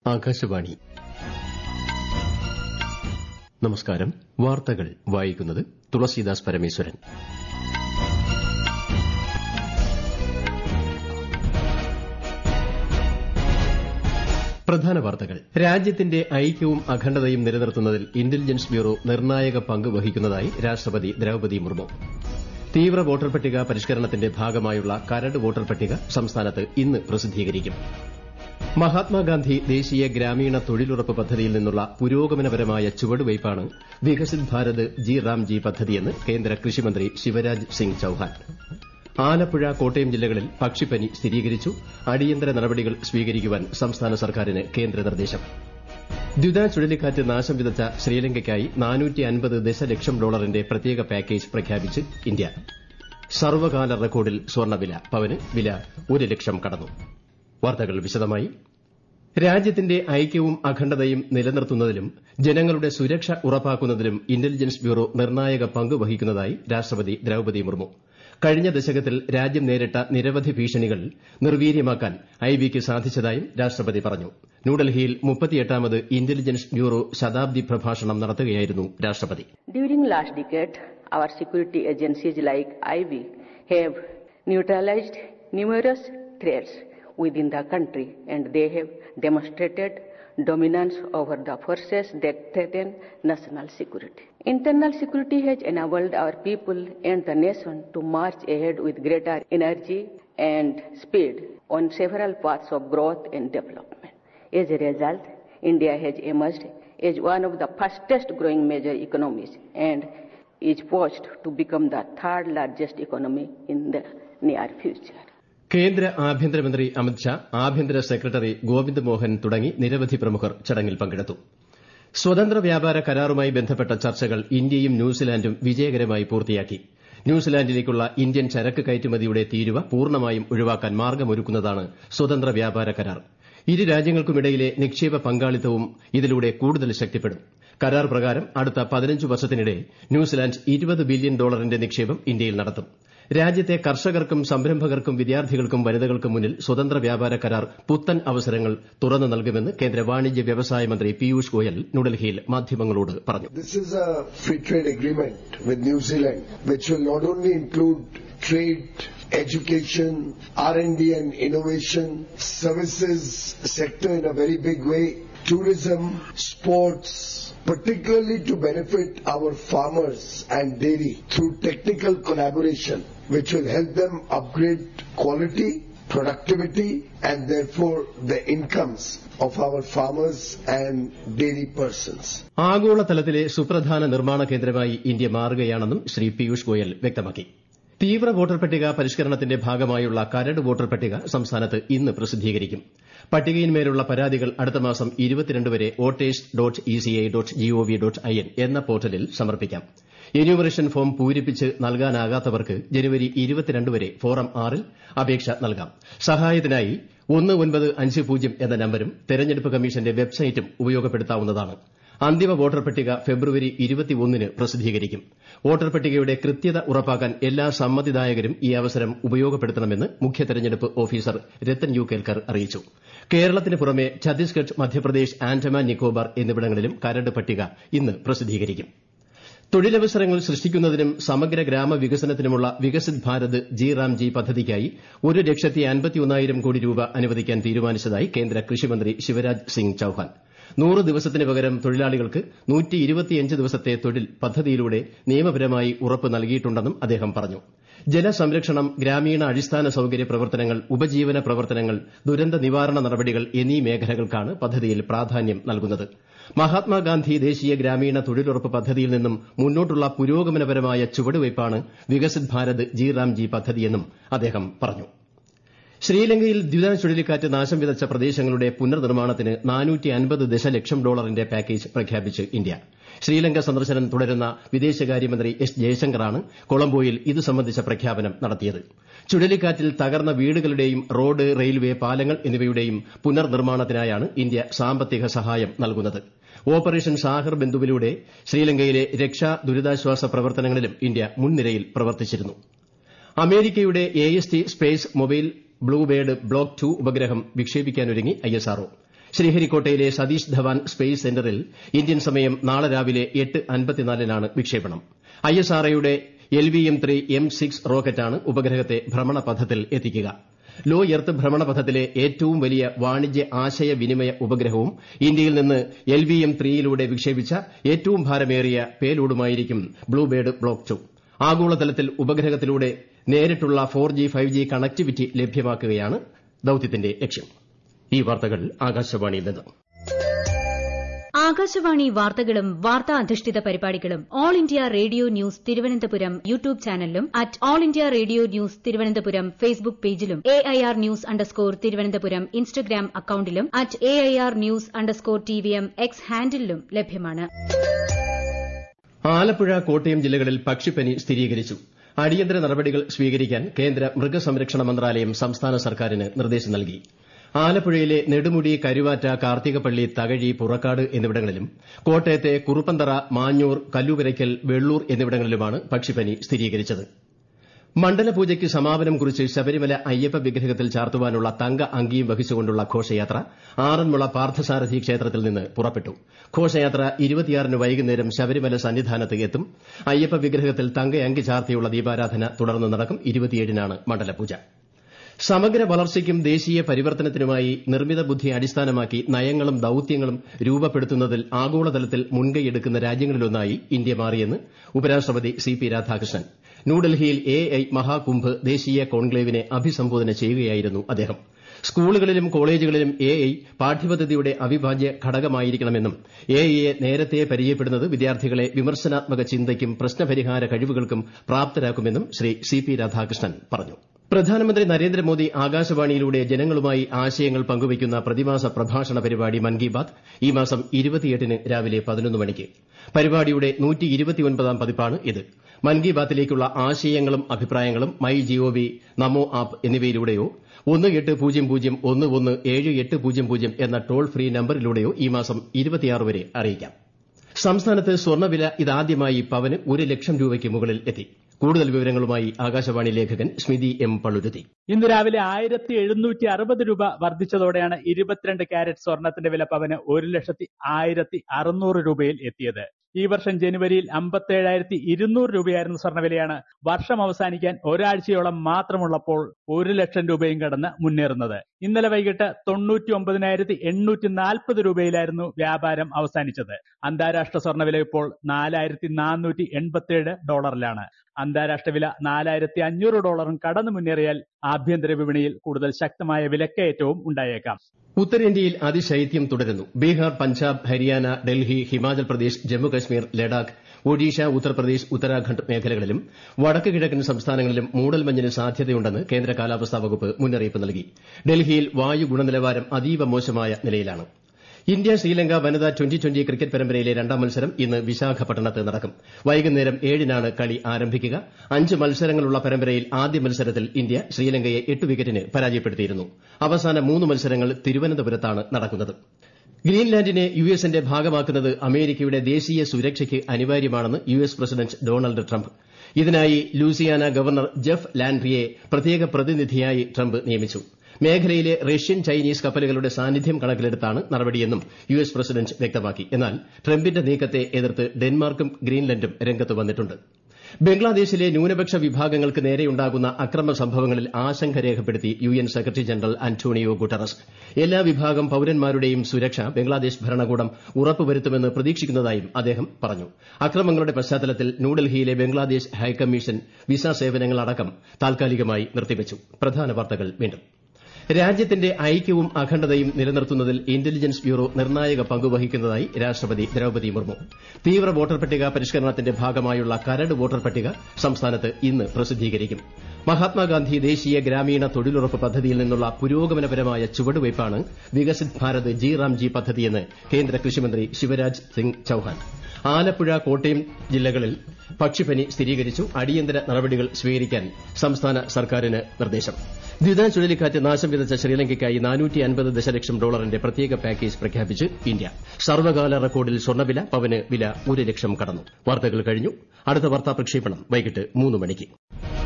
ആകാശവാണി. നമസ്കാരം. വാർത്തകൾ വായിക്കുന്നത് തുളസീദാസ് പരമേശ്വരൻ. പ്രധാന വാർത്തകൾ. രാജ്യത്തിന്റെ ഐക്യവും അഖണ്ഡതയും നിലനിർത്തുന്നതിൽ ഇന്റലിജൻസ് ബ്യൂറോ നിർണായക പങ്ക് വഹിക്കുന്നതായി രാഷ്ട്രപതി ദ്രൌപദി മുർമു. തീവ്ര വോട്ടർ പട്ടിക പരിഷ്കരണത്തിന്റെ ഭാഗമായുള്ള കരട് വോട്ടർ പട്ടിക സംസ്ഥാനത്ത് ഇന്ന് പ്രസിദ്ധീകരിക്കും. മഹാത്മാഗാന്ധി ദേശീയ ഗ്രാമീണ തൊഴിലുറപ്പ് പദ്ധതിയിൽ നിന്നുള്ള പുരോഗമനപരമായ ചുവടുവയ്പ്പാണ് വികസിത് ഭാരത് ജി റാംജി പദ്ധതിയെന്ന് കേന്ദ്ര കൃഷിമന്ത്രി ശിവരാജ് സിംഗ് ചൌഹാൻ. ആലപ്പുഴ, കോട്ടയം ജില്ലകളിൽ പക്ഷിപ്പനി സ്ഥിരീകരിച്ചു. അടിയന്തര നടപടികൾ സ്വീകരിക്കുവാൻ സംസ്ഥാന സർക്കാരിന് കേന്ദ്ര നിർദ്ദേശം. ദ്വിത ചുഴലിക്കാറ്റ് നാശം വിതച്ച ശ്രീലങ്കയ്ക്കായി $450 ദശലക്ഷം പ്രത്യേക പാക്കേജ് പ്രഖ്യാപിച്ച് ഇന്ത്യ. സർവ്വകാല റെക്കോർഡിൽ സ്വർണ്ണവില. പവന് വില 1 ലക്ഷം കടന്നു. വാർത്തകൾ വിശദമായി. രാജ്യത്തിന്റെ ഐക്യവും അഖണ്ഡതയും നിലനിർത്തുന്നതിലും ജനങ്ങളുടെ സുരക്ഷ ഉറപ്പാക്കുന്നതിലും ഇന്റലിജൻസ് ബ്യൂറോ നിർണായക പങ്ക് വഹിക്കുന്നതായി രാഷ്ട്രപതി ദ്രൌപദി മുർമു. കഴിഞ്ഞ ദശകത്തിൽ രാജ്യം നേരിട്ട നിരവധി ഭീഷണികൾ നിർവീര്യമാക്കാൻ ഐബിക്ക് സാധിച്ചതായും രാഷ്ട്രപതി പറഞ്ഞു. ന്യൂഡൽഹിയിൽ 38ാമത് ഇന്റലിജൻസ് ബ്യൂറോ ശതാബ്ദി പ്രഭാഷണം നടത്തുകയായിരുന്നു രാഷ്ട്രപതി. During last decade, our security agencies like IB have neutralized numerous threats within the country, and they have demonstrated dominance over the forces that threaten national security. Internal security has enabled our people and the nation to march ahead with greater energy and speed on several paths of growth and development. As a result, India has emerged as one of the fastest growing major economies and is poised to become the third largest economy in the near future. കേന്ദ്ര ആഭ്യന്തരമന്ത്രി അമിത്ഷാ, ആഭ്യന്തര secretary Govind Mohan തുടങ്ങി നിരവധി പ്രമുഖർ ചടങ്ങിൽ പങ്കെടുത്തു. സ്വതന്ത്ര വ്യാപാര കരാറുമായി ബന്ധപ്പെട്ട ചർച്ചകൾ ഇന്ത്യയും ന്യൂസിലാൻഡും വിജയകരമായി പൂർത്തിയാക്കി. ന്യൂസിലാൻഡിലേക്കുള്ള ഇന്ത്യൻ ചരക്ക് കയറ്റുമതിയുടെ തീരുവ പൂർണ്ണമായും ഒഴിവാക്കാൻ മാർഗ്ഗമൊരുക്കുന്നതാണ് സ്വതന്ത്ര വ്യാപാര കരാർ. ഇരു രാജ്യങ്ങൾക്കുമിടയിലെ നിക്ഷേപ പങ്കാളിത്തവും ഇതിലൂടെ കൂടുതൽ ശക്തിപ്പെടും. കരാർ പ്രകാരം അടുത്ത 15 വർഷത്തിനിടെ ന്യൂസിലാൻഡ് $20 ബില്യൺ നിക്ഷേപം ഇന്ത്യയിൽ നടത്തും. രാജ്യത്തെ കർഷകർക്കും സംരംഭകർക്കും വിദ്യാർത്ഥികൾക്കും വനിതകൾക്കും മുന്നിൽ സ്വതന്ത്ര വ്യാപാര കരാർ പുത്തൻ അവസരങ്ങൾ തുറന്നു നൽകുമെന്ന് കേന്ദ്ര വാണിജ്യ വ്യവസായ മന്ത്രി പീയൂഷ് ഗോയൽ ന്യൂഡൽഹിയിൽ മാധ്യമങ്ങളോട് പറഞ്ഞു. This is a free trade agreement with New Zealand which will not only include trade, education, R&D and innovation, services sector in a very big way, tourism, sports, particularly to benefit our farmers and dairy through technical collaboration which will help them upgrade quality, productivity and therefore the incomes of our farmers and dairy persons. ആഗോളതലത്തിലെ സുപ്രധാന നിർമ്മാണ കേന്ദ്രമായി India മാറുകയാണെന്നും ശ്രീ പീയൂഷ് ഗോയൽ വ്യക്തമാക്കി. തീവ്ര voter പട്ടിക പരിഷ്കരണത്തിന്റെ ഭാഗമായുള്ള കരട് voter പട്ടിക സംസ്ഥാനത്ത് ഇന്ന് പ്രസിദ്ധീകരിക്കും. പട്ടികയിന്മേലുള്ള പരാതികൾ അടുത്ത മാസം 22 വരെ voters.eci.gov.in എന്ന പോർട്ടലിൽ സമർപ്പിക്കാം. എന്യൂമറേഷൻ ഫോം പൂരിപ്പിച്ച് നൽകാനാകാത്തവർക്ക് ജനുവരി 22 വരെ ഫോറം 6ൽ അപേക്ഷ നൽകാം. സഹായത്തിനായി 1950 എന്ന നമ്പരും തെരഞ്ഞെടുപ്പ് കമ്മീഷന്റെ വെബ്സൈറ്റും ഉപയോഗപ്പെടുത്താവുന്നതാണ്. അന്തിമ വോട്ടർ പട്ടിക ഫെബ്രുവരി 21 പ്രസിദ്ധീകരിക്കും. വോട്ടർ പട്ടികയുടെ കൃത്യത ഉറപ്പാക്കാൻ എല്ലാ സമ്മതിദായകരും ഈ അവസരം ഉപയോഗപ്പെടുത്തണമെന്ന് മുഖ്യ തെരഞ്ഞെടുപ്പ് ഓഫീസർ രത്തൻ യു കേൽക്കർ അറിയിച്ചു. കേരളത്തിന് പുറമെ ഛത്തീസ്ഗഡ്, മധ്യപ്രദേശ്, ആൻഡമാൻ നിക്കോബാർ എന്നിവിടങ്ങളിലും കരട് പട്ടിക ഇന്ന് പ്രസിദ്ധീകരിക്കും. തൊഴിലവസരങ്ങൾ സൃഷ്ടിക്കുന്നതിനും സമഗ്ര ഗ്രാമവികസനത്തിനുമുള്ള വികസിത് ഭാരത് ജി റാംജി പദ്ധതിക്കായി 1,51,000 കോടി രൂപ അനുവദിക്കാൻ തീരുമാനിച്ചതായി കേന്ദ്ര കൃഷിമന്ത്രി ശിവരാജ് സിംഗ് ചൌഹാൻ. 100 ദിവസത്തിന് പകരം തൊഴിലാളികൾക്ക് 125 ദിവസത്തെ തൊഴിൽ പദ്ധതിയിലൂടെ നിയമപരമായി ഉറപ്പ് നൽകിയിട്ടുണ്ടെന്നും അദ്ദേഹം പറഞ്ഞു. ജലസംരക്ഷണം, ഗ്രാമീണ അടിസ്ഥാന സൌകര്യ പ്രവർത്തനങ്ങൾ, ഉപജീവന പ്രവർത്തനങ്ങൾ, ദുരന്ത നിവാരണ നടപടികൾ എന്നീ മേഖലകൾക്കാണ് പദ്ധതിയിൽ പ്രാധാന്യം നൽകുന്നത്. മഹാത്മാഗാന്ധി ദേശീയ ഗ്രാമീണ തൊഴിലുറപ്പ് പദ്ധതിയിൽ നിന്നും മുന്നോട്ടുള്ള പുരോഗമനപരമായ ചുവടുവയ്പ്പാണ് വികസിത് ഭാരത് ജി റാംജി പദ്ധതിയെന്നും അദ്ദേഹം പറഞ്ഞു. ശ്രീലങ്കയിൽ ദ്വിത ചുഴലിക്കാറ്റ് നാശം വിതച്ച പ്രദേശങ്ങളുടെ പുനർനിർമ്മാണത്തിന് $450 ദശലക്ഷം പാക്കേജ് പ്രഖ്യാപിച്ച് ഇന്ത്യ. ശ്രീലങ്ക സന്ദർശനം തുടരുന്ന വിദേശകാര്യമന്ത്രി എസ് ജയശങ്കറാണ് കൊളംബോയിൽ ഇത് സംബന്ധിച്ച പ്രഖ്യാപനം നടത്തിയത്. ചുഴലിക്കാറ്റിൽ തകർന്ന വീടുകളുടെയും റോഡ്, റെയിൽവേ, പാലങ്ങൾ എന്നിവയുടെയും പുനർനിർമ്മാണത്തിനായാണ് ഇന്ത്യ സാമ്പത്തിക സഹായം നൽകുന്നത്. ഓപ്പറേഷൻ സാഗർ ബന്ധുവിലൂടെ ശ്രീലങ്കയിലെ രക്ഷാ ദുരിതാശ്വാസ പ്രവർത്തനങ്ങളിലും ഇന്ത്യ മുൻനിരയിൽ പ്രവർത്തിച്ചിരുന്നു. അമേരിക്കയുടെ AST space mobile bluebird block 2 ഉപഗ്രഹം വിക്ഷേപിക്കാനൊരുങ്ങി ISRO. ശ്രീഹരിക്കോട്ടയിലെ സതീഷ് ധവാൻ സ്പേസ് സെന്ററിൽ ഇന്ത്യൻ സമയം നാളെ രാവിലെ 8:54 വിക്ഷേപണം. ISROയുടെ LVM-3 M6 റോക്കറ്റാണ് ഉപഗ്രഹത്തെ ഭ്രമണപഥത്തിൽ എത്തിക്കുക. ലോ എർത്ത് ഭ്രമണപഥത്തിലെ ഏറ്റവും വലിയ വാണിജ്യ ആശയവിനിമയ ഉപഗ്രഹവും ഇന്ത്യയിൽ നിന്ന് LVM-3യിലൂടെ വിക്ഷേപിച്ച ഏറ്റവും ഭാരമേറിയ പേലോഡുമായിരിക്കും ബ്ലൂബേർഡ് ബ്ലോക്ക് 2. ആഗോളതലത്തിൽ ഉപഗ്രഹത്തിലൂടെ നേരിട്ടുള്ള 4G 5G കണക്ടിവിറ്റി ലഭ്യമാക്കുകയാണ് ദൌത്യത്തിന്റെ ലക്ഷ്യം. ഈ വാർത്തകൾ ആകാശവാണിയിൽ നിന്ന്. ആകാശവാണി വാർത്തകളും വാർത്താ അധിഷ്ഠിത പരിപാടികളും all India radio news Thiruvananthapuram YouTube ചാനലിലും @all India radio news Thiruvananthapuram Facebook പേജിലും AIR _ തിരുവനന്തപുരം ഇൻസ്റ്റഗ്രാം അക്കൌണ്ടിലും @AIR News _TVM X ഹാൻഡിലും ലഭ്യമാണ്. ആലപ്പുഴ, കോട്ടയം ജില്ലകളിൽ പക്ഷിപ്പനി സ്ഥിരീകരിച്ചു. അടിയന്തര നടപടികൾ സ്വീകരിക്കാൻ കേന്ദ്ര മൃഗസംരക്ഷണ മന്ത്രാലയം സംസ്ഥാന സർക്കാരിന് നിർദ്ദേശം നൽകി. ആലപ്പുഴയിലെ നെടുമുടി, കരുവാറ്റ, കാർത്തികപ്പള്ളി, തകഴി, പുറക്കാട് എന്നിവിടങ്ങളിലും കോട്ടയത്തെ കുറുപ്പന്തറ, മാഞ്ഞൂർ, കല്ലുപുരയ്ക്കൽ, വെള്ളൂർ എന്നിവിടങ്ങളിലുമാണ് പക്ഷിപ്പനി സ്ഥിരീകരിച്ചത്. മണ്ഡലപൂജയ്ക്ക് സമാപനം കുറിച്ച് ശബരിമല അയ്യപ്പ വിഗ്രഹത്തിൽ ചാർത്തുവാനുള്ള തങ്ക അങ്കിയും വഹിച്ചുകൊണ്ടുള്ള ഘോഷയാത്ര ആറന്മുള പാർത്ഥസാരഥി ക്ഷേത്രത്തിൽ നിന്ന് പുറപ്പെട്ടു. ഘോഷയാത്ര 26 വൈകുന്നേരം ശബരിമല സന്നിധാനത്ത് എത്തും. അയ്യപ്പ വിഗ്രഹത്തിൽ തങ്ക അങ്കി ചാർത്തിയുള്ള ദീപാരാധന തുടർന്ന് നടക്കും. 27-നാണ് മണ്ഡലപൂജ. സമഗ്ര വളർച്ചയ്ക്കും ദേശീയ പരിവർത്തനത്തിനുമായി നിർമ്മിത ബുദ്ധി അടിസ്ഥാനമാക്കി നയങ്ങളും ദൌത്യങ്ങളും രൂപപ്പെടുത്തുന്നതിൽ ആഗോളതലത്തിൽ മുൻകൈയെടുക്കുന്ന രാജ്യങ്ങളിലൊന്നായി ഇന്ത്യ മാറിയെന്ന് ഉപരാഷ്ട്രപതി CP രാധാകൃഷ്ണൻ. ന്യൂഡൽഹിയിൽ AI മഹാകുംഭ് ദേശീയ കോൺക്ലേവിനെ അഭിസംബോധന ചെയ്യുകയായിരുന്നു അദ്ദേഹം. സ്കൂളുകളിലും കോളേജുകളിലും AI പാഠ്യപദ്ധതിയുടെ അവിഭാജ്യ ഘടകമായിരിക്കണമെന്നും AIയെ നേരത്തെ പരിചയപ്പെടുന്നത് വിദ്യാർത്ഥികളെ വിമർശനാത്മക ചിന്തയ്ക്കും പ്രശ്നപരിഹാര കഴിവുകൾക്കും പ്രാപ്തരാക്കുമെന്നും ശ്രീ CP രാധാകൃഷ്ണൻ പറഞ്ഞു. പ്രധാനമന്ത്രി നരേന്ദ്രമോദി ആകാശവാണിയിലൂടെ ജനങ്ങളുമായി ആശയങ്ങൾ പങ്കുവയ്ക്കുന്ന പ്രതിമാസ പ്രഭാഷണ പരിപാടി മൻ കി ബാത് ഈ മാസം 28-ന് രാവിലെ 11 മണിക്ക്. പരിപാടിയുടെ 129-ാം പതിപ്പാണ് ഇത്. മൻ കി ബാത്തിലേക്കുള്ള ആശയങ്ങളും അഭിപ്രായങ്ങളും MyGov, നമോ ആപ്പ് എന്നിവയിലൂടെയോ 1800117800 എന്ന ടോൾ ഫ്രീ നമ്പറിലൂടെയോ ഈ മാസം 26 വരെ അറിയിക്കാം. സംസ്ഥാനത്ത് സ്വർണ്ണവില ഇതാദ്യമായി പവന് 1 ലക്ഷം രൂപയ്ക്ക് മുകളിൽ എത്തി. കൂടുതൽ വിവരങ്ങളുമായി ആകാശവാണി ലേഖകൻ സ്മിതി M. പള്ളുരുത്തി. ഇന്ന് രാവിലെ 1760 രൂപ വർദ്ധിച്ചതോടെയാണ് 22 കാരറ്റ് സ്വർണത്തിന്റെ വില പവന് 1,16,600 രൂപയിൽ എത്തിയത്. ഈ വർഷം ജനുവരിയിൽ 57,200 രൂപയായിരുന്ന സ്വർണ്ണവിലയാണ് വർഷം അവസാനിക്കാൻ ഒരാഴ്ചയോളം മാത്രമുള്ളപ്പോൾ 1 ലക്ഷം രൂപയും കടന്ന് മുന്നേറുന്നത്. ഇന്നലെ വൈകിട്ട് 99,840 രൂപയിലായിരുന്നു വ്യാപാരം അവസാനിച്ചത്. അന്താരാഷ്ട്ര സ്വർണ്ണവില ഇപ്പോൾ $4,487. അന്താരാഷ്ട്ര വില $4,500 കടന്നു മുന്നേറിയാൽ ആഭ്യന്തര വിപണിയിൽ കൂടുതൽ ശക്തമായ വിലക്കയറ്റവും ഉണ്ടായേക്കാം. ഉത്തരേന്ത്യയിൽ അതിശൈത്യം തുടരുന്നു. ബീഹാർ, പഞ്ചാബ്, ഹരിയാന, ഡൽഹി, ഹിമാചൽ പ്രദേശ്, ജമ്മുകശ്മീർ, ലഡാക്ക്, ഒഡീഷ, ഉത്തർപ്രദേശ്, ഉത്തരാഖണ്ഡ് മേഖലകളിലും വടക്ക് കിഴക്കൻ സംസ്ഥാനങ്ങളിലും മൂടൽമഞ്ഞിന് സാധ്യതയുണ്ടെന്ന് കേന്ദ്ര കാലാവസ്ഥാ വകുപ്പ് മുന്നറിയിപ്പ് നൽകി. ഡൽഹിയിൽ വായു ഗുണനിലവാരം അതീവ മോശമായ നിലയിലാണ്. ഇന്ത്യ ശ്രീലങ്ക വനിതാ 2020 ക്രിക്കറ്റ് പരമ്പരയിലെ രണ്ടാം മത്സരം ഇന്ന് വിശാഖപട്ടണത്ത് നടക്കും. വൈകുന്നേരം 7-നാണ് കളി ആരംഭിക്കുക. 5 മത്സരങ്ങളുള്ള പരമ്പരയിൽ ആദ്യ മത്സരത്തിൽ ഇന്ത്യ ശ്രീലങ്കയെ 8 വിക്കറ്റിന് പരാജയപ്പെടുത്തിയിരുന്നു. അവസാന 3 മത്സരങ്ങൾ തിരുവനന്തപുരത്താണ് നടക്കുന്നത്. ഗ്രീൻലാൻഡിനെ യുഎസിന്റെ ഭാഗമാക്കുന്നത് അമേരിക്കയുടെ ദേശീയ സുരക്ഷയ്ക്ക് അനിവാര്യമാണെന്ന് US പ്രസിഡന്റ് ഡൊണാൾഡ് ട്രംപ്. ഇതിനായി ലൂസിയാന ഗവർണർ ജെഫ് ലാൻഡ്രിയെ പ്രത്യേക പ്രതിനിധിയായി ട്രംപ് നിയമിച്ചു. മേഖലയിലെ റഷ്യൻ, ചൈനീസ് കപ്പലുകളുടെ സാന്നിധ്യം കണക്കിലെടുത്താണ് നടപടിയെന്നും US പ്രസിഡന്റ് വ്യക്തമാക്കി. എന്നാൽ ട്രംപിന്റെ നീക്കത്തെ എതിർത്ത് ഡെൻമാർക്കും ഗ്രീൻലൻഡും രംഗത്ത് വന്നിട്ടുണ്ട്. ബംഗ്ലാദേശിലെ ന്യൂനപക്ഷ വിഭാഗങ്ങൾക്ക് നേരെയുണ്ടാകുന്ന അക്രമ സംഭവങ്ങളിൽ ആശങ്ക രേഖപ്പെടുത്തി UN secretary general Antonio Guterres. എല്ലാ വിഭാഗം പൌരന്മാരുടെയും സുരക്ഷ ബംഗ്ലാദേശ് ഭരണകൂടം ഉറപ്പുവരുത്തുമെന്ന് പ്രതീക്ഷിക്കുന്നതായും അദ്ദേഹം പറഞ്ഞു. അക്രമങ്ങളുടെ പശ്ചാത്തലത്തിൽ ന്യൂഡൽഹിയിലെ ബംഗ്ലാദേശ് ഹൈക്കമ്മീഷൻ വിസ സേവനങ്ങളടക്കം താൽക്കാലികമായി നിർത്തിവച്ചു. പ്രധാന വാർത്തകൾ വീണ്ടും. രാജ്യത്തിന്റെ ഐക്യവും അഖണ്ഡതയും നിലനിർത്തുന്നതിൽ ഇന്റലിജൻസ് ബ്യൂറോ നിർണായക പങ്കുവഹിക്കുന്നതായി രാഷ്ട്രപതി ദ്രൌപദി മുർമു. തീവ്ര വോട്ടർ പട്ടിക പരിഷ്കരണത്തിന്റെ ഭാഗമായുള്ള കരട് വോട്ടർ പട്ടിക സംസ്ഥാനത്ത് ഇന്ന് പ്രസിദ്ധീകരിക്കും. മഹാത്മാഗാന്ധി ദേശീയ ഗ്രാമീണ തൊഴിലുറപ്പ് പദ്ധതിയിൽ നിന്നുള്ള പുരോഗമനപരമായ ചുവടുവയ്പ്പാണ് വികസിത് ഭാരത് ജി പദ്ധതിയെന്ന് കേന്ദ്ര കൃഷിമന്ത്രി ശിവരാജ് സിംഗ് ചൌഹാൻ. ആലപ്പുഴ, കോട്ടയം ജില്ലകളിൽ പക്ഷിപ്പനി സ്ഥിരീകരിച്ചു. അടിയന്തര നടപടികൾ സ്വീകരിക്കാൻ സംസ്ഥാന സർക്കാരിന് നിർദ്ദേശം. ദ്വിതാ ചുഴലിക്കാറ്റ് നാശം വിതച്ച ശ്രീലങ്കയ്ക്കായി $450 ദശലക്ഷം പ്രത്യേക പാക്കേജ് പ്രഖ്യാപിച്ച് ഇന്ത്യ. സർവ്വകാല റെക്കോർഡിൽ സ്വർണ്ണവില പവന് വില 1 ലക്ഷം കടന്നു. വാർത്തകൾ കഴിഞ്ഞു. അടുത്ത വാർത്താ പ്രക്ഷേപണം വൈകിട്ട് 3 മണിക്ക്.